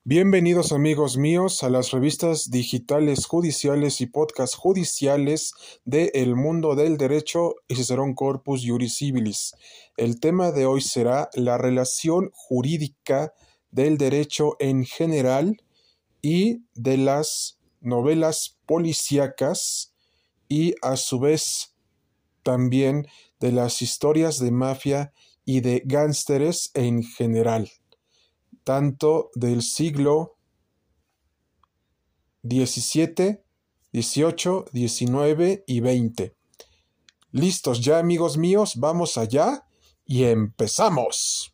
Bienvenidos amigos míos a las revistas digitales judiciales y podcasts judiciales de El Mundo del Derecho y Cicerón Corpus Juris Civilis. El tema de hoy será la relación jurídica del derecho en general y de las novelas policíacas y a su vez también de las historias de mafia y de gánsteres en general, tanto del siglo XVII, XVIII, XIX y XX. ¿Listos ya, amigos míos? Vamos allá y empezamos.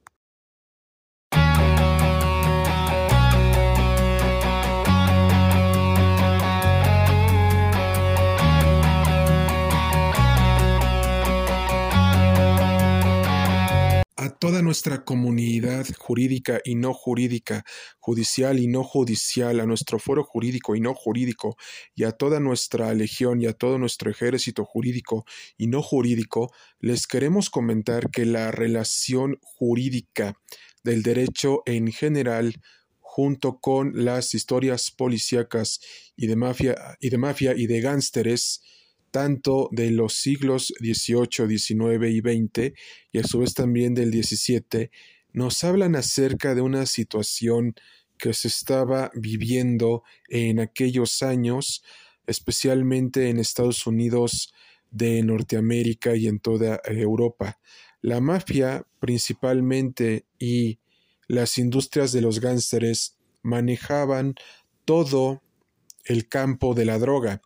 A toda nuestra comunidad jurídica y no jurídica, judicial y no judicial, a nuestro foro jurídico y no jurídico, y a toda nuestra legión y a todo nuestro ejército jurídico y no jurídico, les queremos comentar que la relación jurídica del derecho en general, junto con las historias policíacas y de mafia y de gánsteres, tanto de los siglos XVIII, XIX y XX, y a su vez también del XVII, nos hablan acerca de una situación que se estaba viviendo en aquellos años, especialmente en Estados Unidos de Norteamérica y en toda Europa. La mafia principalmente y las industrias de los gánsteres manejaban todo el campo de la droga,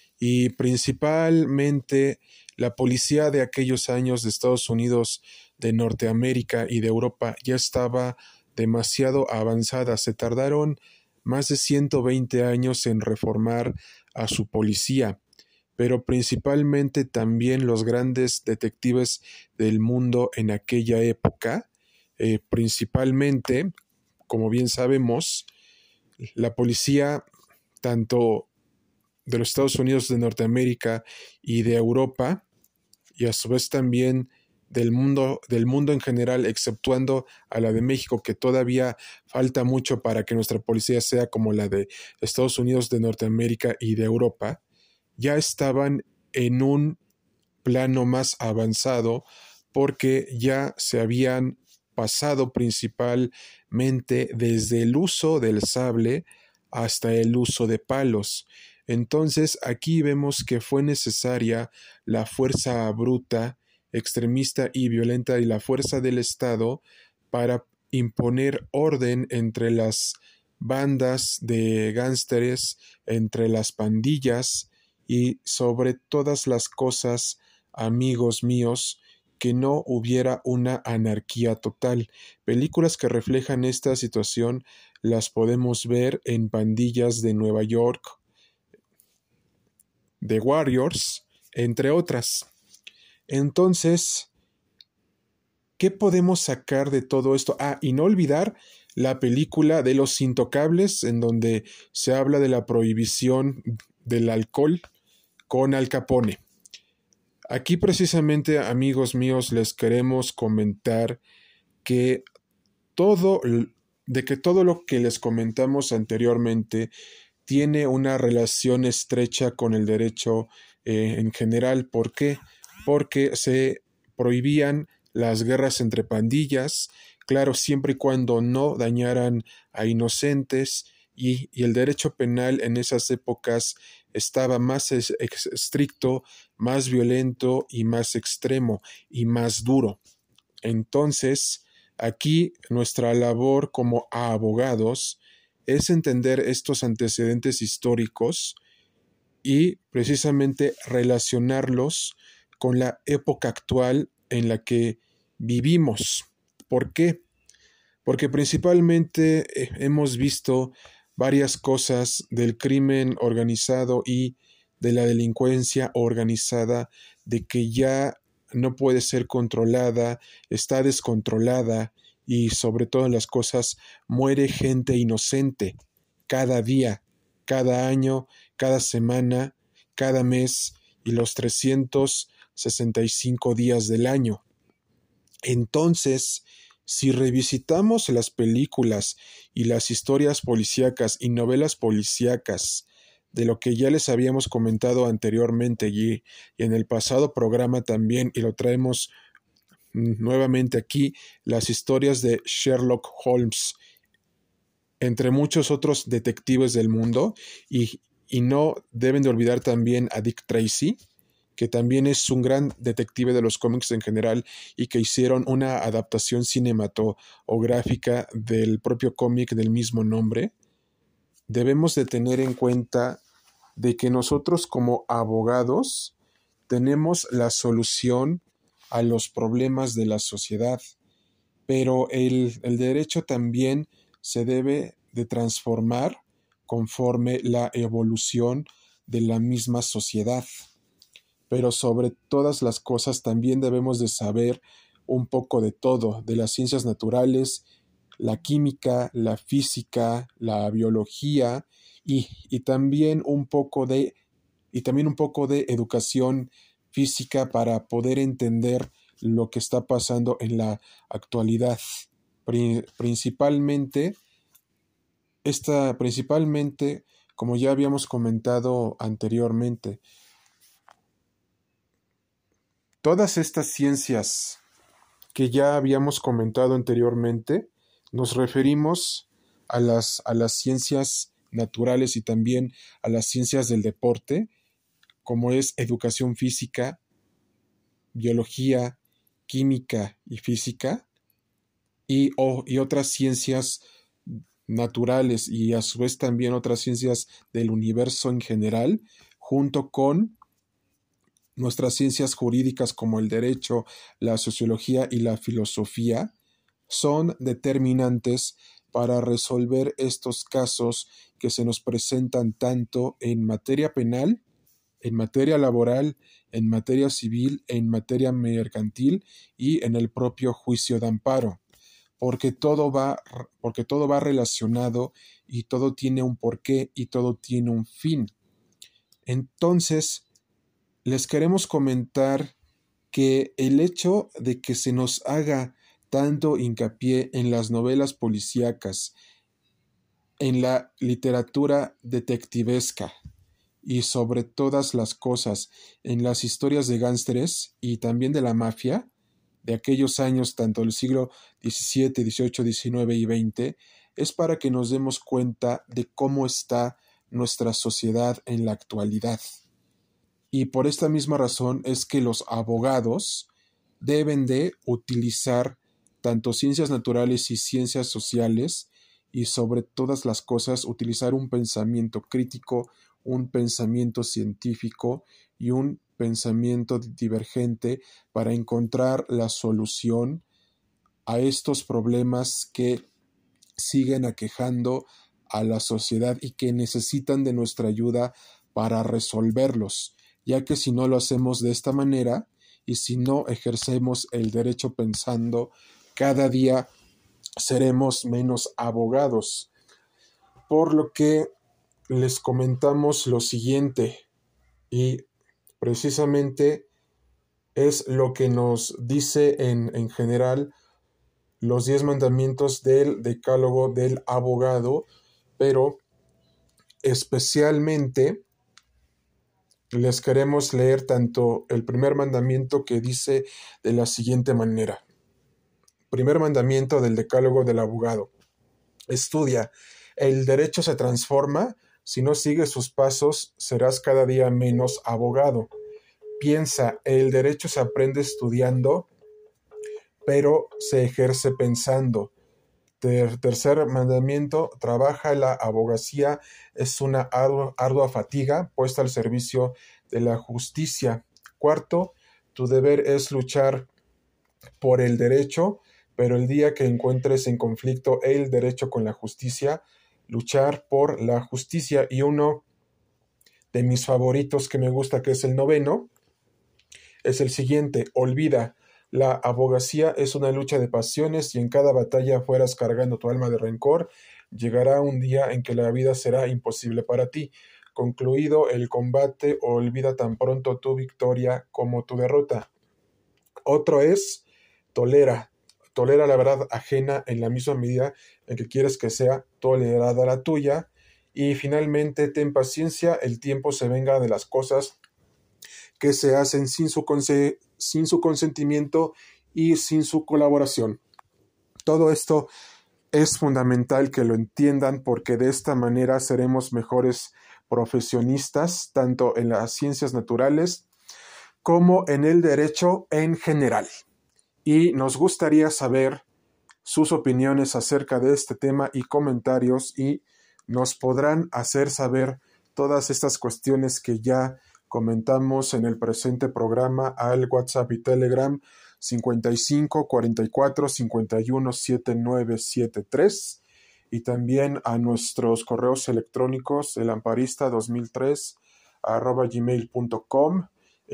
y principalmente la policía de aquellos años de Estados Unidos, de Norteamérica y de Europa ya estaba demasiado avanzada. Se tardaron más de 120 años en reformar a su policía, pero principalmente también los grandes detectives del mundo en aquella época, principalmente, como bien sabemos, la policía tanto de los Estados Unidos de Norteamérica y de Europa, y a su vez también del mundo en general, exceptuando a la de México, que todavía falta mucho para que nuestra policía sea como la de Estados Unidos de Norteamérica y de Europa, ya estaban en un plano más avanzado porque ya se habían pasado principalmente desde el uso del sable hasta el uso de palos. Entonces aquí vemos que fue necesaria la fuerza bruta, extremista y violenta y la fuerza del Estado para imponer orden entre las bandas de gánsteres, entre las pandillas y sobre todas las cosas, amigos míos, que no hubiera una anarquía total. Películas que reflejan esta situación las podemos ver en Pandillas de Nueva York, The Warriors, entre otras. Entonces, ¿qué podemos sacar de todo esto? Y no olvidar la película de Los Intocables, en donde se habla de la prohibición del alcohol con Al Capone. Aquí precisamente, amigos míos, les queremos comentar que todo lo que les comentamos anteriormente tiene una relación estrecha con el derecho en general. ¿Por qué? Porque se prohibían las guerras entre pandillas, claro, siempre y cuando no dañaran a inocentes, y el derecho penal en esas épocas estaba más estricto, más violento y más extremo y más duro. Entonces, aquí nuestra labor como abogados es entender estos antecedentes históricos y precisamente relacionarlos con la época actual en la que vivimos. ¿Por qué? Porque principalmente hemos visto varias cosas del crimen organizado y de la delincuencia organizada, de que ya no puede ser controlada, está descontrolada y sobre todas las cosas muere gente inocente cada día, cada año, cada semana, cada mes y los 365 días del año. Entonces, Si revisitamos las películas y las historias policíacas y novelas policíacas de lo que ya les habíamos comentado anteriormente y en el pasado programa también, y lo traemos nuevamente aquí, las historias de Sherlock Holmes, entre muchos otros detectives del mundo, y no deben de olvidar también a Dick Tracy, que también es un gran detective de los cómics en general y que hicieron una adaptación cinematográfica del propio cómic del mismo nombre. Debemos de tener en cuenta de que nosotros como abogados tenemos la solución a los problemas de la sociedad, pero el derecho también se debe de transformar conforme la evolución de la misma sociedad. Pero sobre todas las cosas también debemos de saber un poco de todo, de las ciencias naturales, la química, la física, la biología y también un poco de educación física para poder entender lo que está pasando en la actualidad. Principalmente, como ya habíamos comentado anteriormente, todas estas ciencias que ya habíamos comentado anteriormente, nos referimos a las ciencias naturales y también a las ciencias del deporte, como es educación física, biología, química y física, y otras ciencias naturales y a su vez también otras ciencias del universo en general, junto con nuestras ciencias jurídicas como el derecho, la sociología y la filosofía, son determinantes para resolver estos casos que se nos presentan tanto en materia penal, en materia laboral, en materia civil, en materia mercantil y en el propio juicio de amparo, porque todo va relacionado y todo tiene un porqué y todo tiene un fin. Entonces, les queremos comentar que el hecho de que se nos haga tanto hincapié en las novelas policíacas, en la literatura detectivesca y sobre todas las cosas en las historias de gángsteres y también de la mafia de aquellos años, tanto del siglo XVII, XVIII, XIX y XX, es para que nos demos cuenta de cómo está nuestra sociedad en la actualidad. Y por esta misma razón es que los abogados deben de utilizar tanto ciencias naturales y ciencias sociales y sobre todas las cosas utilizar un pensamiento crítico, un pensamiento científico y un pensamiento divergente para encontrar la solución a estos problemas que siguen aquejando a la sociedad y que necesitan de nuestra ayuda para resolverlos, ya que si no lo hacemos de esta manera y si no ejercemos el derecho pensando, cada día seremos menos abogados. Por lo que les comentamos lo siguiente, y precisamente es lo que nos dice en general los 10 mandamientos del decálogo del abogado, pero especialmente les queremos leer tanto el primer mandamiento que dice de la siguiente manera. Primer mandamiento del decálogo del abogado. Estudia. El derecho se transforma. Si no sigues sus pasos, serás cada día menos abogado. Piensa. El derecho se aprende estudiando, pero se ejerce pensando. Tercer mandamiento, trabaja la abogacía, es una ardua fatiga puesta al servicio de la justicia. Cuarto, tu deber es luchar por el derecho, pero el día que encuentres en conflicto el derecho con la justicia, luchar por la justicia. Y uno de mis favoritos que me gusta, que es el noveno, es el siguiente, olvida. La abogacía es una lucha de pasiones y en cada batalla fueras cargando tu alma de rencor, llegará un día en que la vida será imposible para ti. Concluido el combate, olvida tan pronto tu victoria como tu derrota. Otro es tolera. tolera la verdad ajena en la misma medida en que quieres que sea tolerada la tuya. Y finalmente, ten paciencia, el tiempo se venga de las cosas que se hacen sin su consentimiento y sin su colaboración. Todo esto es fundamental que lo entiendan, porque de esta manera seremos mejores profesionistas, tanto en las ciencias naturales como en el derecho en general. Y nos gustaría saber sus opiniones acerca de este tema y comentarios, y nos podrán hacer saber todas estas cuestiones que ya comentamos en el presente programa al WhatsApp y Telegram 55 44 51 7973, y también a nuestros correos electrónicos elamparista2003@gmail.com,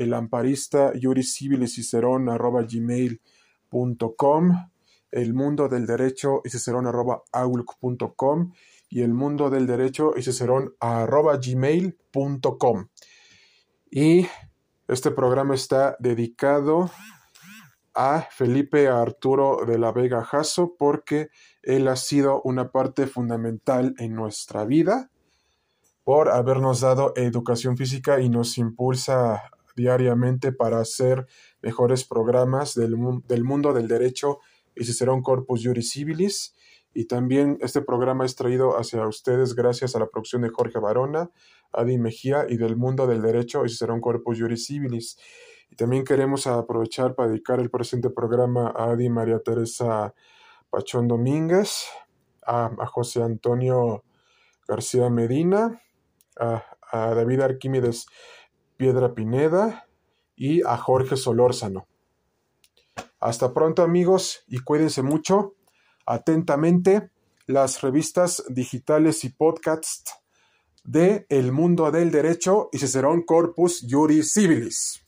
elamparista@gmail.com, el mundo del derecho y cicerón@outlook.com y el mundo del derecho y cicerón@gmail.com. Y este programa está dedicado a Felipe Arturo de la Vega Jasso, porque él ha sido una parte fundamental en nuestra vida por habernos dado educación física y nos impulsa diariamente para hacer mejores programas del mundo del derecho y Cicerón Corpus Juris Civilis. Y también este programa es traído hacia ustedes gracias a la producción de Jorge Barona, Adi Mejía y del mundo del derecho y Cicerón Corpus Juris Civilis. Y también queremos aprovechar para dedicar el presente programa a Adi María Teresa Pachón Domínguez, a José Antonio García Medina, a David Arquímedes Piedra Pineda y a Jorge Solórzano. Hasta pronto, amigos, y cuídense mucho. Atentamente, las revistas digitales y podcasts de El Mundo del Derecho y Cicerón Corpus Juris Civilis.